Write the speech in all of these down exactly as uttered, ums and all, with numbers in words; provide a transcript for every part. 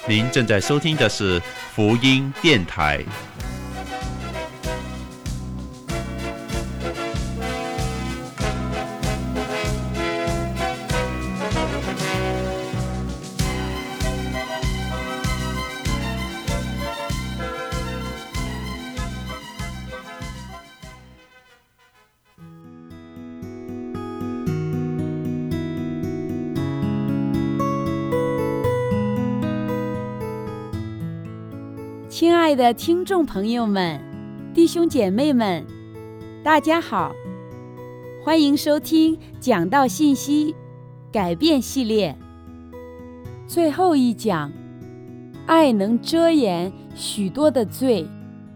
您正在收听的是福音电台。 亲爱的听众朋友们、弟兄姐妹们，大家好，欢迎收听讲道信息改变系列最后一讲，爱能遮掩许多的罪。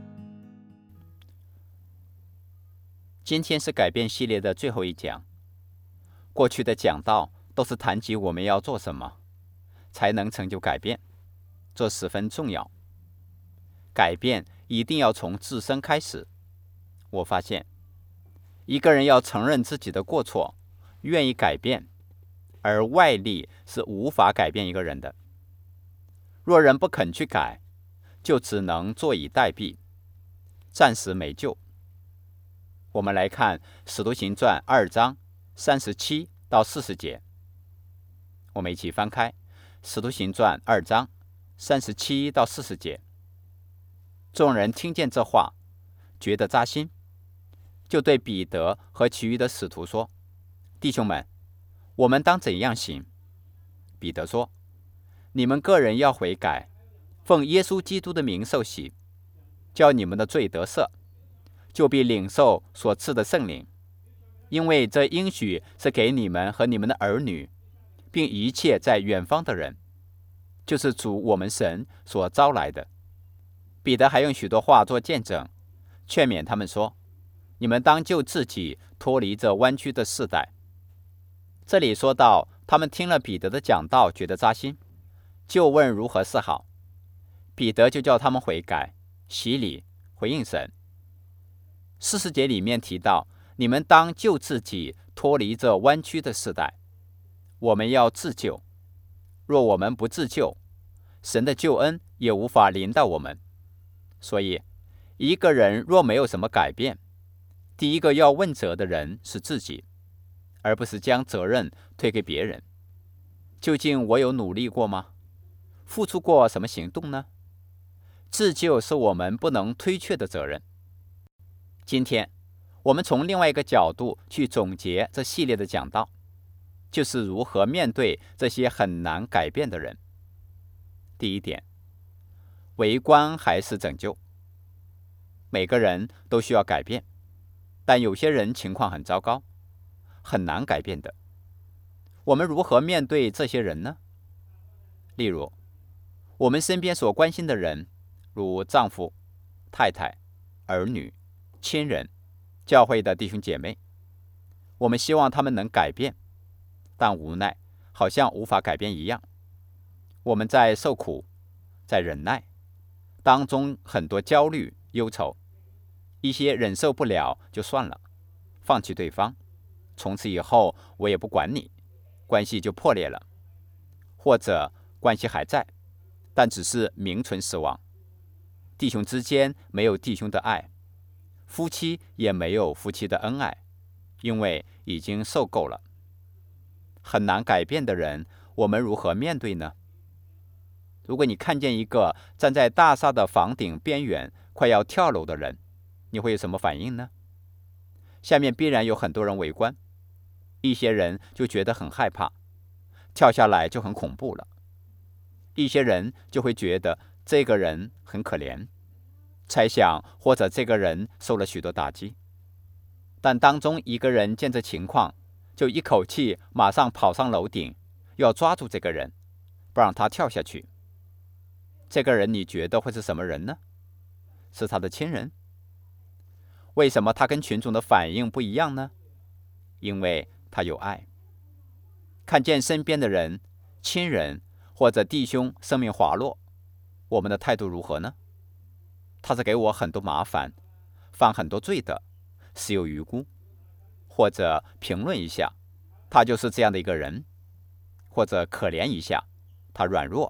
今天是改变系列的最后一讲。过去的讲道都是谈及我们要做什么才能成就改变，这十分重要。改变一定要从自身开始。我发现，一个人要承认自己的过错，愿意改变，而外力是无法改变一个人的。若人不肯去改，就只能坐以待毙，暂时没救。我们来看《使徒行传》二章三十七到四十节。我们一起翻开《使徒行传》二章三十七到四十节。众人听见这话，觉得扎心，就对彼得和其余的使徒说：弟兄们，我们当怎样行？彼得说：你们个人要悔改，奉耶稣基督的名受洗，叫你们的罪得赦，就必领受所赐的圣灵。因为这应许是给你们和你们的儿女，并一切在远方的人，就是主我们神所招来的。彼得还用许多话做见证，劝勉他们说：你们当救自己脱离这弯曲的世代。这里说到他们听了彼得的讲道，觉得扎心，就问如何是好。彼得就叫他们悔改、洗礼、回应神。四十节里面提到，你们当救自己脱离这弯曲的世代。我们要自救，若我们不自救，神的救恩也无法临到我们。所以一个人若没有什么改变，第一个要问责的人是自己，而不是将责任推给别人。究竟我有努力过吗？付出过什么行动呢？自救是我们不能推却的责任。今天我们从另外一个角度去总结这系列的讲道，就是如何面对这些很难改变的人。第一点，围观还是拯救？每个人都需要改变，但有些人情况很糟糕，很难改变的。我们如何面对这些人呢？例如，我们身边所关心的人，如丈夫、太太、儿女、亲人、教会的弟兄姐妹，我们希望他们能改变，但无奈好像无法改变一样。我们在受苦，在忍耐当中，很多焦虑、忧愁，一些忍受不了就算了，放弃对方，从此以后我也不管你，关系就破裂了。或者关系还在，但只是名存实亡，弟兄之间没有弟兄的爱，夫妻也没有夫妻的恩爱，因为已经受够了。很难改变的人，我们如何面对呢？如果你看见一个站在大厦的房顶边缘快要跳楼的人，你会有什么反应呢？下面必然有很多人围观，一些人就觉得很害怕，跳下来就很恐怖了。一些人就会觉得这个人很可怜，猜想或者这个人受了许多打击。但当中一个人见这情况，就一口气马上跑上楼顶，要抓住这个人，不让他跳下去。这个人你觉得会是什么人呢？是他的亲人？为什么他跟群众的反应不一样呢？因为他有爱。看见身边的人、亲人或者弟兄生命滑落，我们的态度如何呢？他是给我很多麻烦，犯很多罪的，死有余辜。或者评论一下，他就是这样的一个人，或者可怜一下，他软弱，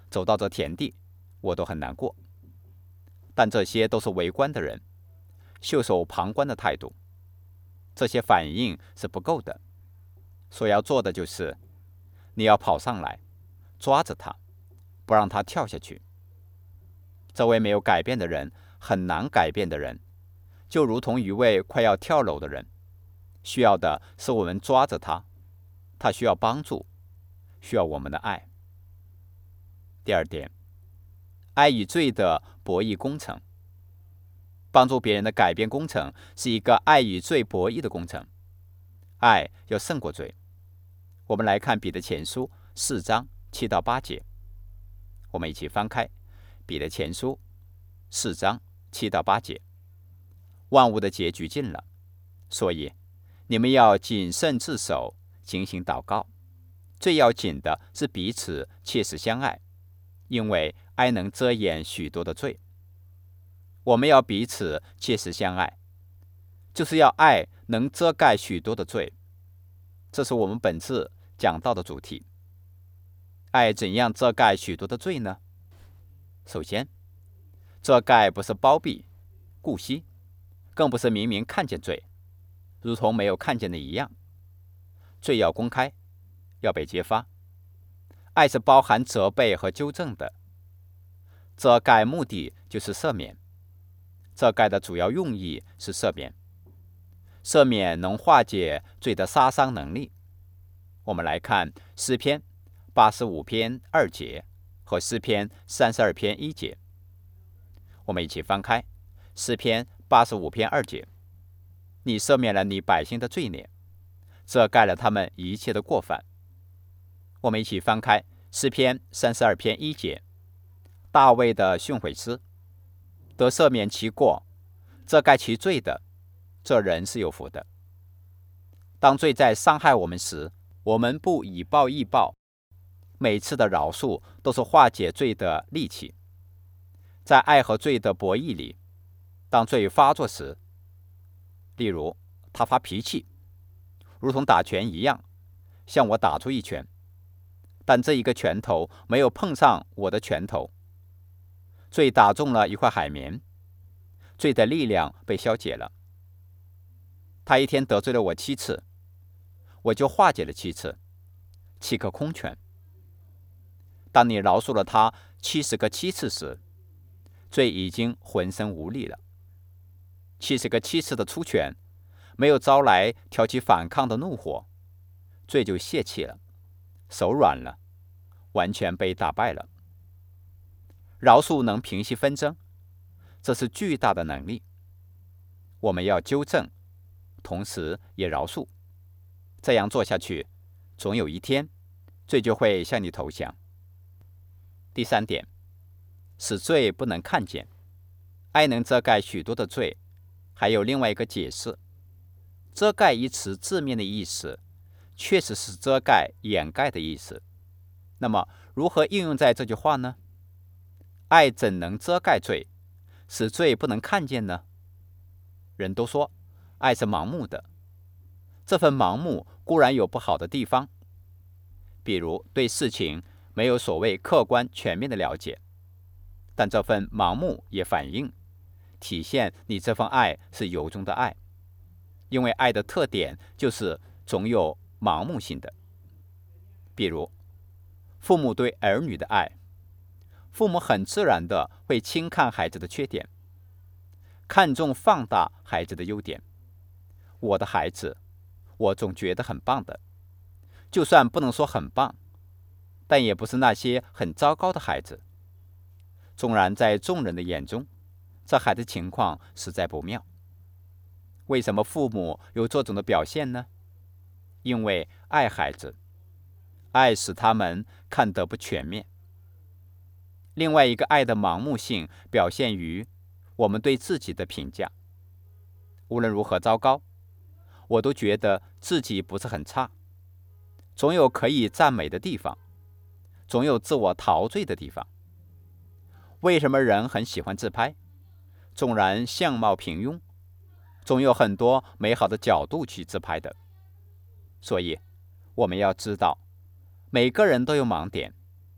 走到这田地，我都很难过。但这些都是围观的人，袖手旁观的态度，这些反应是不够的。所要做的就是，你要跑上来，抓着他，不让他跳下去。这位没有改变的人，很难改变的人，就如同一位快要跳楼的人，需要的是我们抓着他，他需要帮助，需要我们的爱。第二点，爱与罪的博弈工程。帮助别人的改变工程是一个爱与罪博弈的工程，爱要胜过罪。我们来看彼得前书四章七到八节，我们一起翻开彼得前书四章七到八节。万物的结局近了，所以你们要谨慎自守，警醒祷告。最要紧的是彼此切实相爱，因为爱能遮掩许多的罪。我们要彼此切实相爱，就是要爱能遮盖许多的罪。这是我们本次讲到的主题。爱怎样遮盖许多的罪呢？首先，遮盖不是包庇、顾惜，更不是明明看见罪，如同没有看见的一样。罪要公开，要被揭发。爱是包含责备和纠正的。遮盖目的就是赦免，遮盖的主要用意是赦免。赦免能化解罪的杀伤能力。我们来看诗篇八十五篇二节和诗篇三十二篇一节。我们一起翻开诗篇八十五篇二节。你赦免了你百姓的罪孽，遮盖了他们一切的过犯。我们一起翻开诗篇三十二篇一节。大卫的训诲诗，得赦免其过，遮盖其罪的，这人是有福的。当罪在伤害我们时，我们不以暴易暴，每次的饶恕都是化解罪的利器。在爱和罪的博弈里，当罪发作时，例如他发脾气，如同打拳一样，向我打出一拳，但这一个拳头没有碰上我的拳头，罪打中了一块海绵，罪的力量被消解了。他一天得罪了我七次，我就化解了七次，七个空拳。当你饶恕了他七十个七次时，罪已经浑身无力了。七十个七次的出拳，没有招来挑起反抗的怒火，罪就泄气了，手软了，完全被打败了。饶恕能平息纷争，这是巨大的能力。我们要纠正，同时也饶恕。这样做下去，总有一天，罪就会向你投降。第三点，使罪不能看见。爱能遮盖许多的罪，还有另外一个解释。遮盖一词字面的意思，确实是遮盖、掩盖的意思。那么，如何应用在这句话呢？爱怎能遮盖罪，使罪不能看见呢？人都说，爱是盲目的。这份盲目固然有不好的地方，比如对事情没有所谓客观全面的了解，但这份盲目也反映、体现你这份爱是由衷的爱，因为爱的特点就是总有盲目性的。比如，父母对儿女的爱，父母很自然的会轻看孩子的缺点，看重放大孩子的优点。我的孩子，我总觉得很棒的，就算不能说很棒，但也不是那些很糟糕的孩子。纵然在众人的眼中，这孩子情况实在不妙。为什么父母有这种的表现呢？因为爱孩子，爱使他们看得不全面。另外一个爱的盲目性表现于我们对自己的评价。无论如何糟糕，我都觉得自己不是很差，总有可以赞美的地方，总有自我陶醉的地方。为什么人很喜欢自拍？纵然相貌平庸，总有很多美好的角度去自拍的。所以我们要知道，每个人都有盲点，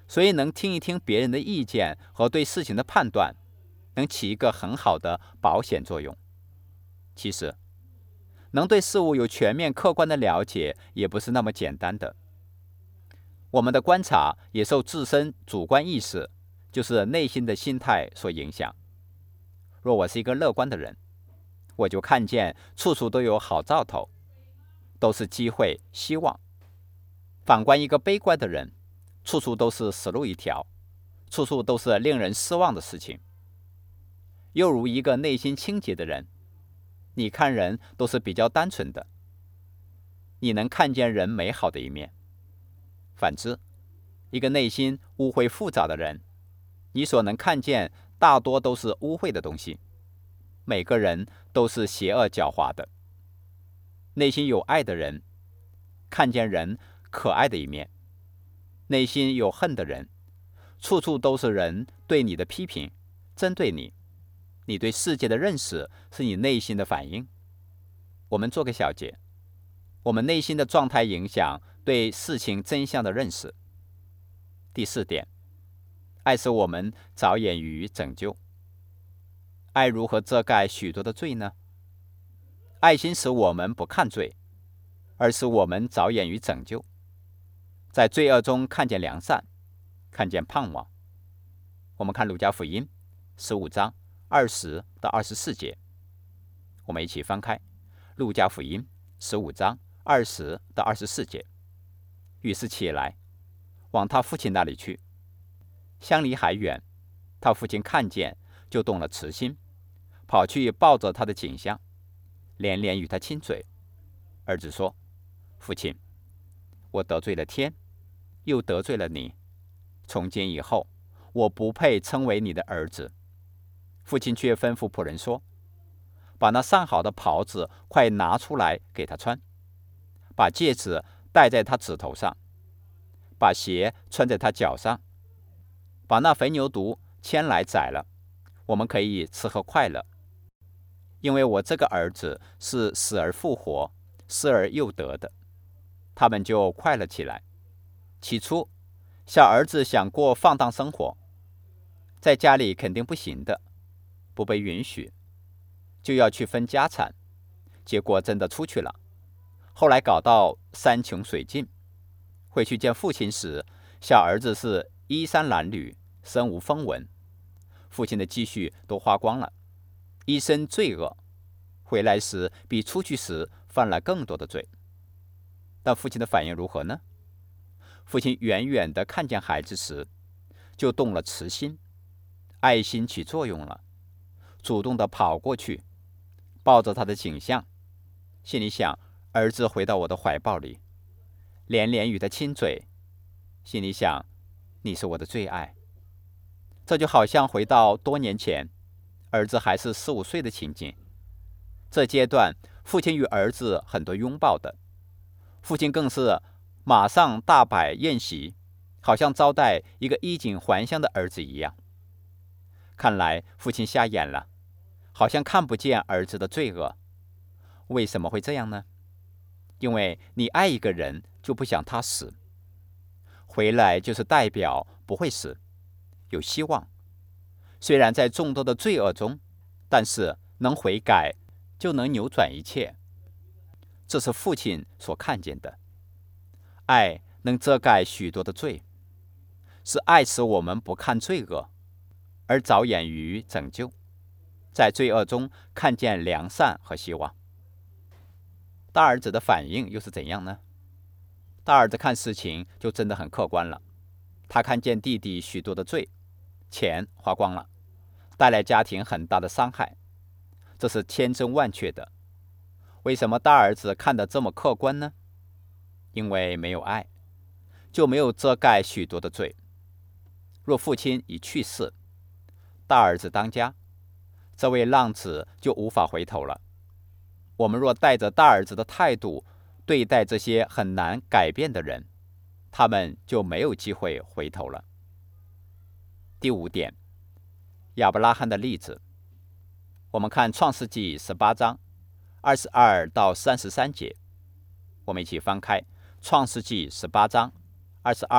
所以能听一听别人的意见和对事情的判断，能起一个很好的保险作用。其实，能对事物有全面客观的了解，也不是那么简单的。我们的观察也受自身主观意识，就是内心的心态所影响。若我是一个乐观的人，我就看见处处都有好兆头，都是机会、希望。反观一个悲观的人，处处都是死路一条，处处都是令人失望的事情。又如一个内心清洁的人，你看人都是比较单纯的，你能看见人美好的一面。反之，一个内心污秽复杂的人，你所能看见大多都是污秽的东西。每个人都是邪恶狡猾的。内心有爱的人，看见人可爱的一面；内心有恨的人，处处都是人对你的批评，针对你。你对世界的认识是你内心的反应。我们做个小结，我们内心的状态影响对事情真相的认识。第四点，爱使我们着眼于拯救。爱如何遮盖许多的罪呢？爱心使我们不看罪，而使我们着眼于拯救，在罪恶中看见良善，看见盼望。我们看路加福音十五章二十到二十四节，我们一起翻开路加福音十五章二十到二十四节。于是起来，往他父亲那里去。相离还远，他父亲看见，就动了慈心，跑去抱着他的颈项，连连与他亲嘴。儿子说：“父亲，我得罪了天，又得罪了你。从今以后，我不配称为你的儿子。”父亲却吩咐仆人说：“把那上好的袍子快拿出来给他穿，把戒指戴在他指头上，把鞋穿在他脚上，把那肥牛犊牵来宰了，我们可以吃喝快乐。因为我这个儿子是死而复活，失而又得的。”他们就快乐起来。起初，小儿子想过放荡生活，在家里肯定不行的，不被允许，就要去分家产，结果真的出去了。后来搞到山穷水尽，回去见父亲时，小儿子是衣衫褴褛，身无分文，父亲的积蓄都花光了，一身罪恶，回来时比出去时犯了更多的罪。但父亲的反应如何呢？父亲远远地看见孩子时，就动了慈心，爱心起作用了，主动地跑过去，抱着他的颈项，心里想：儿子回到我的怀抱里，连连与他亲嘴，心里想：你是我的最爱。这就好像回到多年前，儿子还是十五岁的情景。这阶段，父亲与儿子很多拥抱的，父亲更是马上大摆宴席，好像招待一个衣锦还乡的儿子一样。看来父亲瞎眼了，好像看不见儿子的罪恶。为什么会这样呢？因为你爱一个人，就不想他死，回来就是代表不会死，有希望。虽然在众多的罪恶中，但是能悔改，就能扭转一切。这是父亲所看见的。爱能遮盖许多的罪，是爱使我们不看罪恶，而着眼于拯救，在罪恶中看见良善和希望。大儿子的反应又是怎样呢？大儿子看事情就真的很客观了。他看见弟弟许多的罪，钱花光了，带来家庭很大的伤害，这是千真万确的。为什么大儿子看得这么客观呢？因为没有爱，就没有遮盖许多的罪。若父亲已去世，大儿子当家，这位浪子就无法回头了。我们若带着大儿子的态度对待这些很难改变的人，他们就没有机会回头了。第五点，亚伯拉罕的例子。我们看创世纪十八章二十二到三十三节，我们一起翻开创世纪十八章二十二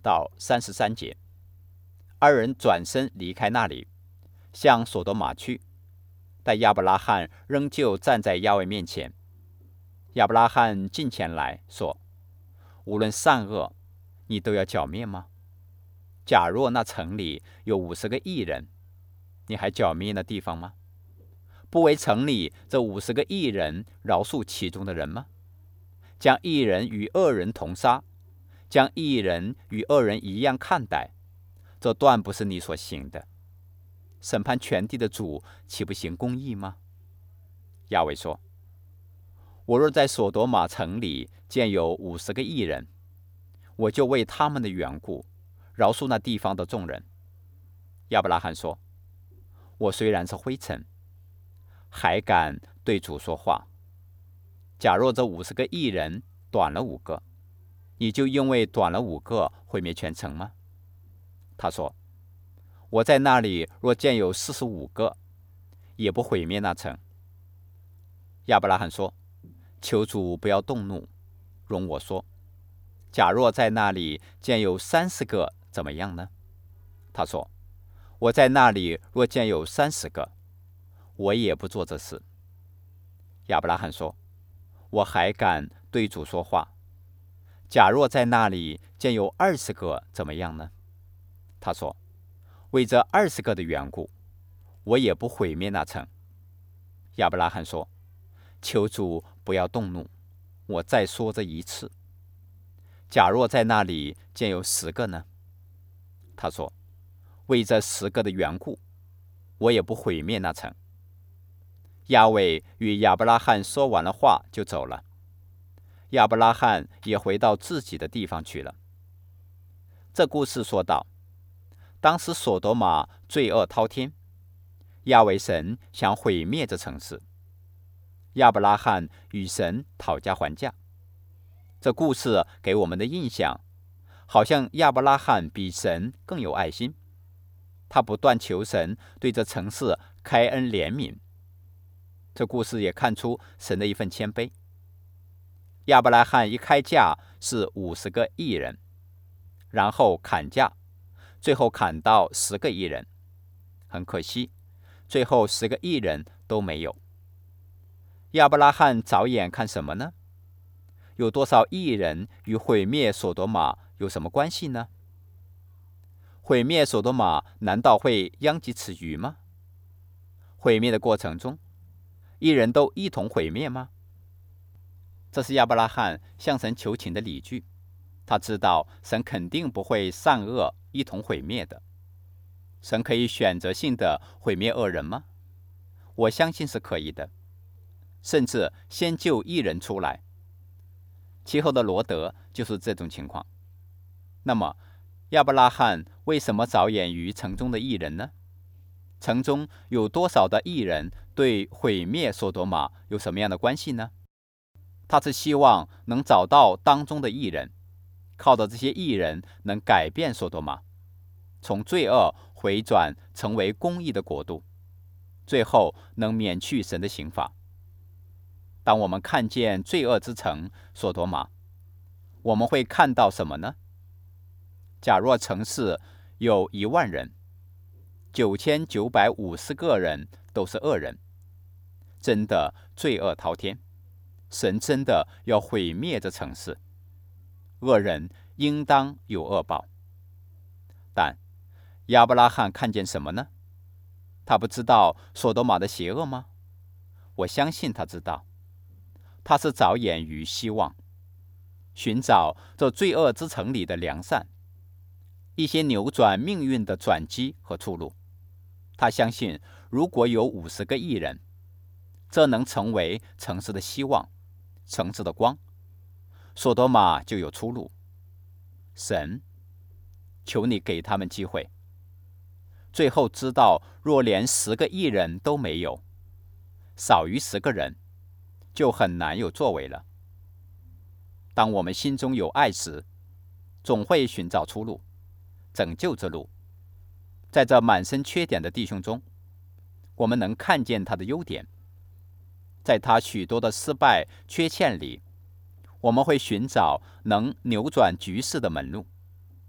到三十三节。二人转身离开那里，向索多玛去，但亚伯拉罕仍旧站在亚卫面前。亚伯拉罕近前来说：无论善恶，你都要剿灭吗？假若那城里有五十个义人，你还剿灭那地方吗？不为城里这五十个义人饶恕其中的人吗？将义人与恶人同杀，将义人与恶人一样看待，这断不是你所行的。审判全地的主岂不行公义吗？亚卫说：我若在所多玛城里见有五十个义人，我就为他们的缘故饶恕那地方的众人。亚伯拉罕说：我虽然是灰尘，还敢对主说话。假若这五十个义人短了五个，你就因为短了五个毁灭全城吗？他说：我在那里若见有四十五个，也不毁灭那城。亚伯拉罕说：求主不要动怒，容我说，假若在那里见有三十个，怎么样呢？他说：我在那里若见有三十个，我也不做这事。亚伯拉罕说：我还敢对主说话。假若在那里见有二十个，怎么样呢？他说：为这二十个的缘故，我也不毁灭那城。亚伯拉罕说：求主不要动怒，我再说这一次。假若在那里见有十个呢？他说：为这十个的缘故，我也不毁灭那城。亚卫与亚伯拉罕说完了话就走了，亚伯拉罕也回到自己的地方去了。这故事说道，当时所多玛罪恶滔天，亚卫神想毁灭这城市，亚伯拉罕与神讨价还价。这故事给我们的印象，好像亚伯拉罕比神更有爱心，他不断求神对这城市开恩怜悯。这故事也看出神的一份谦卑。亚伯拉罕一开价是五十个义人，然后砍价，最后砍到十个义人。很可惜，最后十个义人都没有。亚伯拉罕着眼看什么呢？有多少义人与毁灭所多玛有什么关系呢？毁灭所多玛难道会殃及池鱼吗？毁灭的过程中，义人都一同毁灭吗？这是亚伯拉罕向神求情的理据。他知道神肯定不会善恶一同毁灭的。神可以选择性的毁灭恶人吗？我相信是可以的，甚至先救义人出来。其后的罗德就是这种情况。那么亚伯拉罕为什么着眼于城中的义人呢？城中有多少的义人对毁灭所多玛有什么样的关系呢？他是希望能找到当中的义人，靠着这些义人能改变所多玛，从罪恶回转成为公义的国度，最后能免去神的刑罚。当我们看见罪恶之城所多玛，我们会看到什么呢？假若城市有一万人，九千九百五十个人都是恶人，真的罪恶滔天，神真的要毁灭这城市，恶人应当有恶报。但亚伯拉罕看见什么呢？他不知道所多玛的邪恶吗？我相信他知道。他是着眼于希望，寻找这罪恶之城里的良善，一些扭转命运的转机和出路。他相信，如果有五十个义人，这能成为城市的希望，城市的光，所多玛就有出路。神，求你给他们机会。最后知道，若连十个义人都没有，少于十个人，就很难有作为了。当我们心中有爱时，总会寻找出路，拯救之路。在这满身缺点的弟兄中，我们能看见他的优点。在他许多的失败缺陷里，我们会寻找能扭转局势的门路。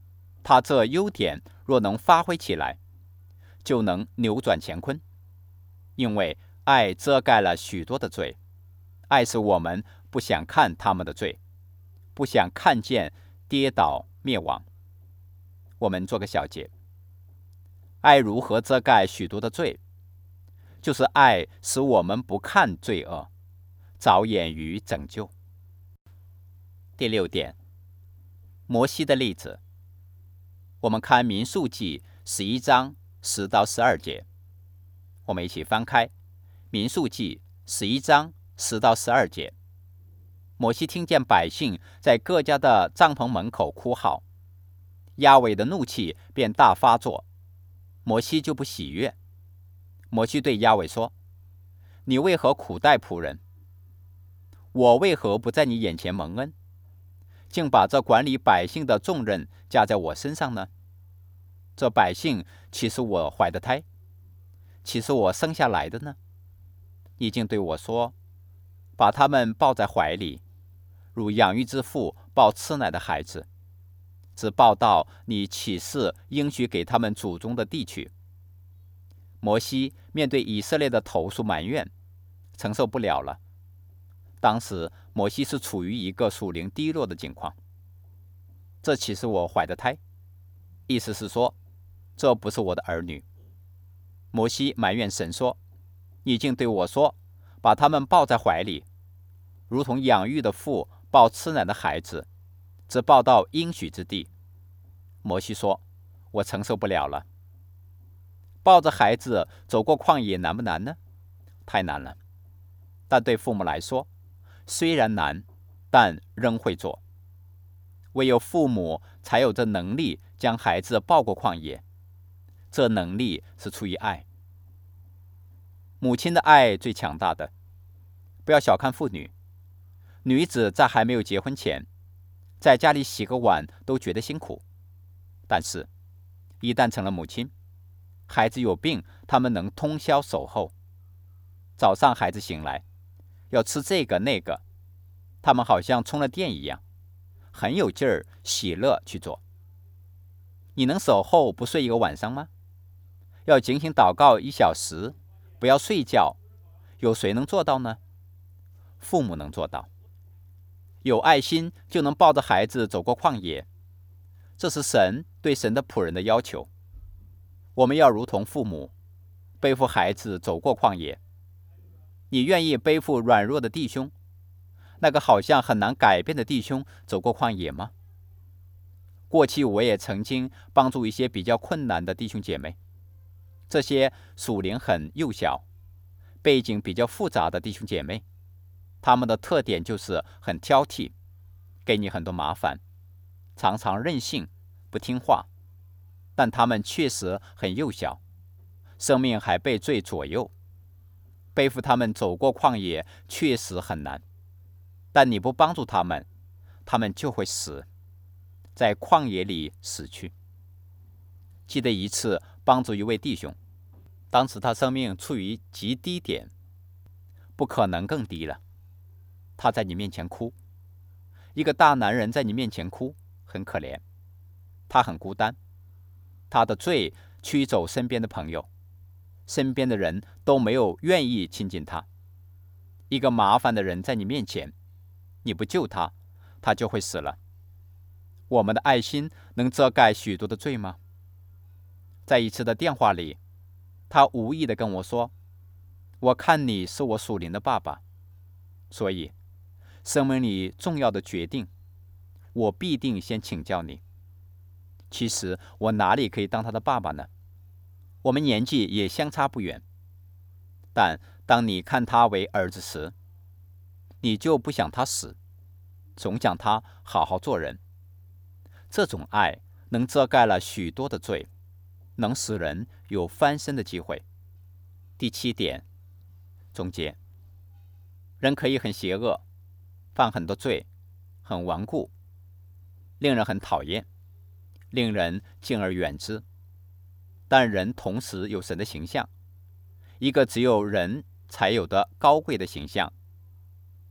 他这优点若能发挥起来，就能扭转乾坤。因为爱遮盖了许多的罪，爱是我们不想看他们的罪，不想看见跌倒灭亡。我们做个小结，爱如何遮盖许多的罪？就是爱使我们不看罪恶，着眼于拯救。第六点，摩西的例子。我们看民数记十一章十到十二节，我们一起翻开民数记十一章十到十二节。摩西听见百姓在各家的帐篷门口哭号，亚伟的怒气便大发作，摩西就不喜悦。摩西对亚伟说：你为何苦待仆人？我为何不在你眼前蒙恩，竟把这管理百姓的重任加在我身上呢？这百姓岂是我怀的胎，岂是我生下来的呢？你竟对我说，把他们抱在怀里，如养育之父抱吃奶的孩子，只抱到你岂是应许给他们祖宗的地去。摩西面对以色列的投诉埋怨，承受不了了。当时摩西是处于一个属灵低落的境况。这岂是我怀的胎？意思是说，这不是我的儿女。摩西埋怨神说，你竟对我说，把他们抱在怀里，如同养育的父抱吃奶的孩子，只抱到应许之地。摩西说，我承受不了了。抱着孩子走过旷野难不难呢？太难了。但对父母来说，虽然难，但仍会做。唯有父母才有这能力将孩子抱过旷野，这能力是出于爱。母亲的爱最强大的，不要小看妇女。女子在还没有结婚前，在家里洗个碗都觉得辛苦，但是一旦成了母亲，孩子有病，他们能通宵守候。早上孩子醒来，要吃这个那个，他们好像充了电一样，很有劲儿，喜乐去做。你能守候不睡一个晚上吗？要警醒祷告一小时，不要睡觉，有谁能做到呢？父母能做到。有爱心就能抱着孩子走过旷野，这是神对神的仆人的要求。我们要如同父母，背负孩子走过旷野。你愿意背负软弱的弟兄，那个好像很难改变的弟兄走过旷野吗？过去我也曾经帮助一些比较困难的弟兄姐妹，这些属灵很幼小、背景比较复杂的弟兄姐妹，他们的特点就是很挑剔，给你很多麻烦，常常任性不听话，但他们确实很幼小，生命还被罪左右，背负他们走过旷野确实很难，但你不帮助他们，他们就会死，在旷野里死去。记得一次帮助一位弟兄，当时他生命处于极低点，不可能更低了。他在你面前哭，一个大男人在你面前哭，很可怜，他很孤单，他的罪驱走身边的朋友，身边的人都没有愿意亲近他。一个麻烦的人在你面前，你不救他，他就会死了。我们的爱心能遮盖许多的罪吗？在一次的电话里，他无意地跟我说，我看你是我属灵的爸爸，所以生命里重要的决定，我必定先请教你。其实我哪里可以当他的爸爸呢？我们年纪也相差不远，但当你看他为儿子时，你就不想他死，总想他好好做人。这种爱能遮盖了许多的罪，能使人有翻身的机会。第七点，总结：人可以很邪恶，犯很多罪，很顽固，令人很讨厌，令人敬而远之。但人同时有神的形象，一个只有人才有的高贵的形象。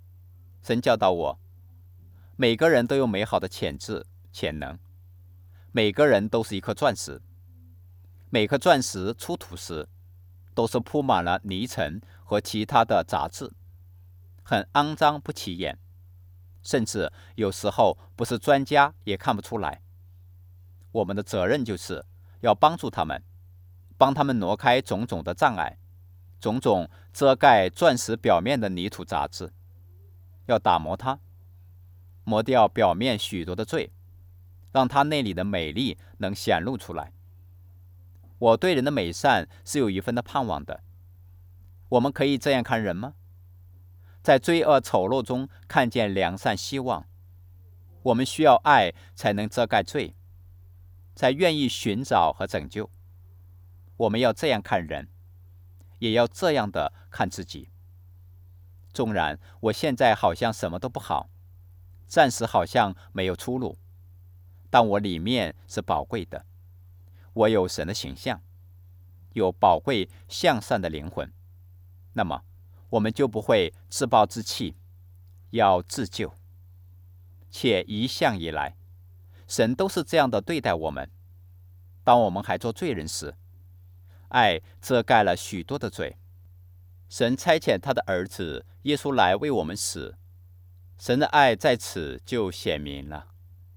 神教导我，每个人都有美好的潜质、潜能， 每个人都是一颗钻石，每颗钻石出土时都是铺满了泥尘和其他的杂质，很肮脏不起眼，甚至有时候不是专家也看不出来。我们的责任就是要帮助他们，帮他们挪开种种的障碍，种种遮盖钻石表面的泥土杂质，要打磨它，磨掉表面许多的罪，让它内里的美丽能显露出来。我对人的美善是有一份的盼望的。我们可以这样看人吗？在罪恶丑陋中看见良善希望。我们需要爱才能遮盖罪，才愿意寻找和拯救。我们要这样看人，也要这样的看自己。纵然我现在好像什么都不好，暂时好像没有出路，但我里面是宝贵的。我有神的形象，有宝贵向善的灵魂，那么我们就不会自暴自弃，要自救。且一向以来，神都是这样的对待我们。当我们还做罪人时，爱遮盖了许多的罪。神差遣他的儿子耶稣来为我们死，神的爱在此就显明了。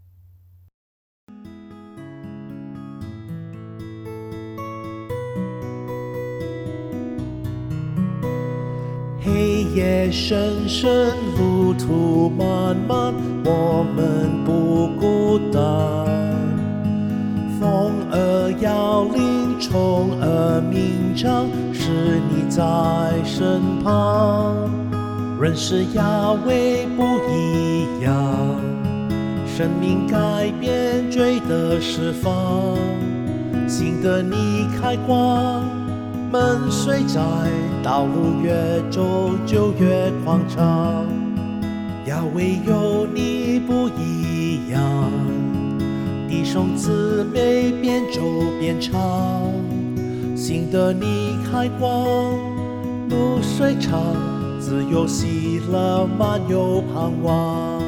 黑夜深深，路途漫漫，我们不孤单。风儿摇铃，虫儿鸣唱，是你在身旁。认识亚威不一样，生命改变，罪的释放，新的你开光。门虽窄，道路越走就越宽敞。亚威有你不一样，弟兄姊妹边走边唱。新的你开光，路虽长，自由喜乐满有盼望。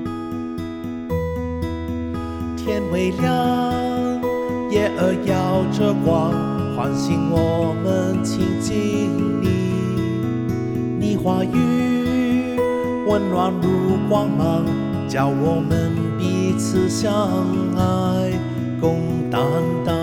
天未亮，夜儿摇着光，唤醒我们亲近你，你话语温暖如光芒，叫我们彼此相爱，共担当。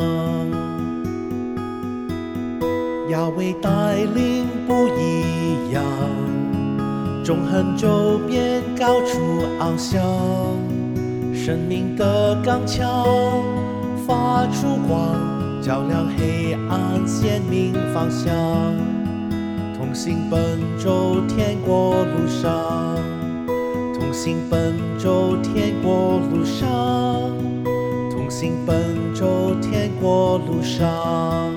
亚威带领不一样，纵横周边高处翱翔，生命的刚强发出光，照亮黑暗，鲜明方向。同行奔走天国路上，同行奔走天国路上，同行奔走天国路上。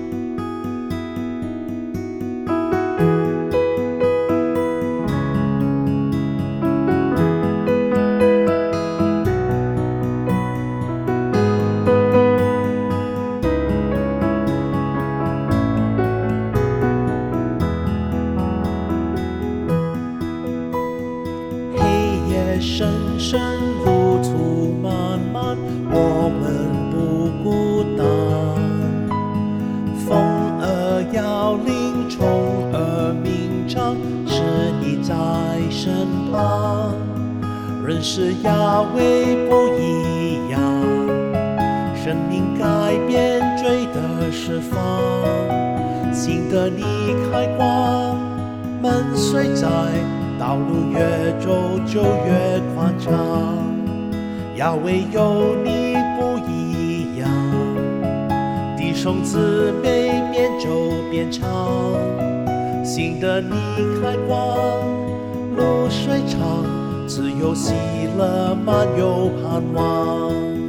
深深路途漫漫，我们不孤单。风儿摇铃，虫儿鸣唱，是你在身旁。认识亚威不一样，生命改变，罪的释放。新的你开光，门虽窄，道路越走就越宽敞。亚威有你不一样，弟兄姊妹边走边唱。新的你开光，路虽长，自由喜乐满有盼望。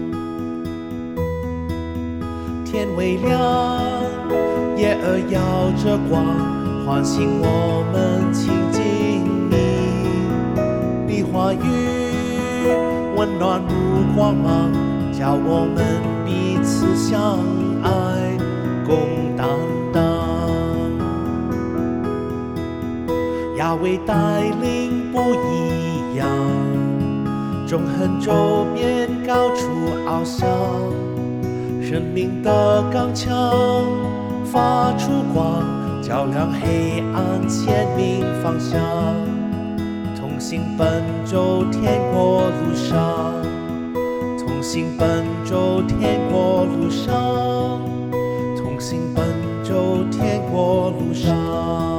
天未亮，夜儿摇着光，唤醒我们亲近你，你话语温暖如光芒，叫我们彼此相爱，共担当。亚威带领不一样， 纵横周边高处翱翔，生命的刚强发出光，照亮黑暗，鲜明方向。同行奔走天国路上，同行奔走天国路上，同行奔走天国路上。